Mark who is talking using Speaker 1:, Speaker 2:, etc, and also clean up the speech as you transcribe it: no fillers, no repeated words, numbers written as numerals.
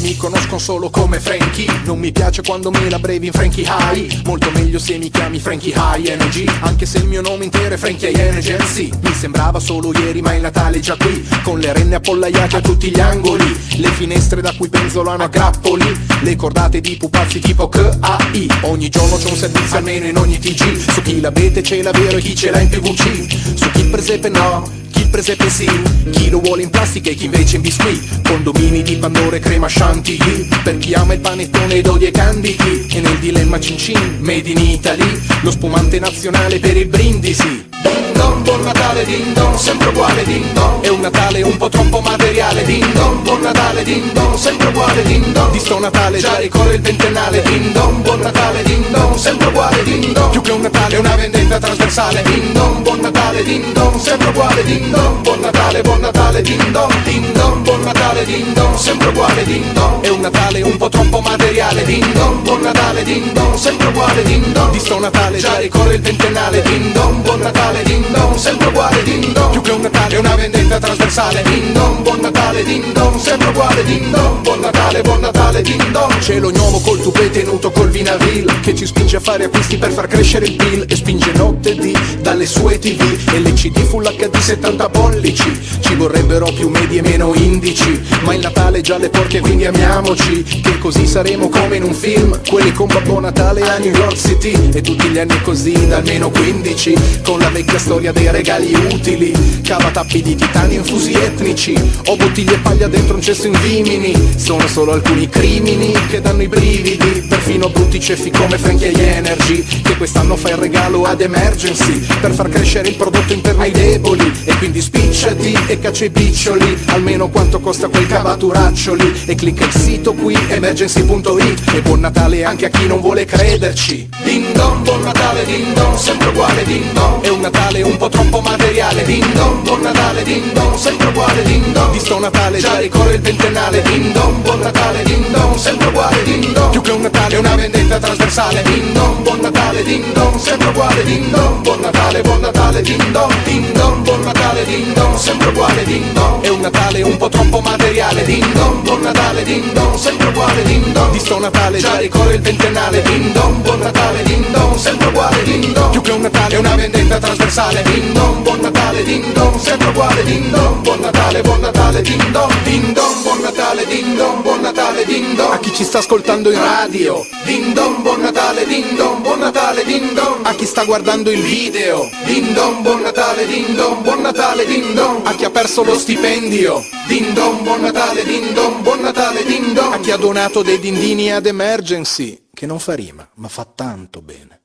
Speaker 1: mi conoscono solo come Frankie. Non mi piace quando me la brevi in Frankie High, molto meglio se mi chiami Frankie High Energy. Anche se il mio nome intero è Frankie High Energy. Mi sembrava solo ieri ma il Natale è già qui, con le renne appollaiate a tutti gli angoli, le finestre da cui penzolano a grappoli, le cordate di pupazzi tipo KAI. Ogni giorno c'è un servizio almeno in ogni TG, su chi l'abete ce l'ha vero e chi ce l'ha in PVC, su chi il presepe no, chi il presepe sì, chi lo vuole in plastica e chi invece in biscuit, condomini di Pandora e crema chantilly, per chi ama il panettone ed odia i canditi, e nel dilemma cin cin, made in Italy, lo spumante nazionale per il brindisi. Ding dong, buon Natale, ding dong, sempre uguale, ding dong. È un Natale un po' troppo materiale, ding dong, buon Natale, ding dong, sempre uguale, ding dong. Di sto Natale già ricorre il ventennale, ding dong, buon Natale, ding dong, sempre uguale, ding dong. Più che un Natale è una vendetta trasversale, ding dong, buon Natale, ding dong, sempre uguale, ding dong. Buon Natale, ding dong, ding dong, buon Natale, ding dong, sempre uguale, ding dong. È un Natale un po' troppo materiale, ding dong, buon Natale, ding dong, sempre uguale, ding dong. Di sto Natale già ricorre il ventennale, ding dong, buon Natale, ding dong, sempre uguale, ding dong. Più che un Natale è una vendetta trasversale, ding dong, buon Natale, ding dong, sempre uguale, ding dong. Buon Natale, ding dong. Cielo nuovo col tupè tenuto col Vinavil, che ci spinge a fare acquisti per far crescere il PIL, e spinge notte e dì dalle sue TV e LCD Full HD 70 pollici. Ci vorrebbero più medie e meno indici, ma il Natale è già alle porte quindi amiamoci, che così saremo come in un film, quelli con Babbo Natale a New York City, e tutti gli anni così da almeno 15, con la vecchia storia dei regali utili, cavatappi di titanio infusi etnici, o bottiglie e paglia dentro un cesso in vimini. Sono solo alcuni crimini che danno i brividi, perfino brutti ceffi come Frankie High Energy, che quest'anno fa il regalo ad Emergency per far crescere il prodotto interno ai deboli, e quindi spicciati e caccia i piccioli, almeno quanto costa quel cavaturaccioli, e clicca il sito qui emergency.it, e buon Natale anche a chi non vuole crederci. Ding dong, buon Natale, ding dong, sempre uguale, ding dong. È un Natale un po' troppo materiale, ding dong, buon Natale, ding dong, sempre uguale, ding dong. Di sto Natale già ricorre il ventennale, ding dong, buon Natale, ding dong, sempre uguale, ding dong. Più che un Natale è una vendetta trasversale, ding dong, buon Natale, ding dong, sempre uguale, ding dong. Buon Natale, ding dong, ding dong, buon Natale, ding dong, sempre uguale, ding dong. È un Natale un po' troppo materiale, ding dong, buon Natale, ding dong, sempre uguale, ding dong. Di sto Natale già ricorre il ventennale, ding dong, buon Natale, ding dong, sempre uguale, ding dong. Più che un Natale è una vendetta trasversale, ding dong, buon Natale, ding dong, sempre uguale, ding dong. Buon Natale, ding dong, ding dong, buon Natale, ding dong, buon Natale, ding dong. A chi ci sta ascoltando in radio, ding dong, buon Natale, ding dong, buon Natale, ding dong. A chi sta guardando il video, ding dong, buon Natale, ding dong, buon Natale, ding dong. A chi ha perso lo stipendio, ding dong, buon Natale, ding dong, buon Natale, ding dong. A chi ha donato dei dindini ad Emergency, che non fa rima, ma fa tanto bene.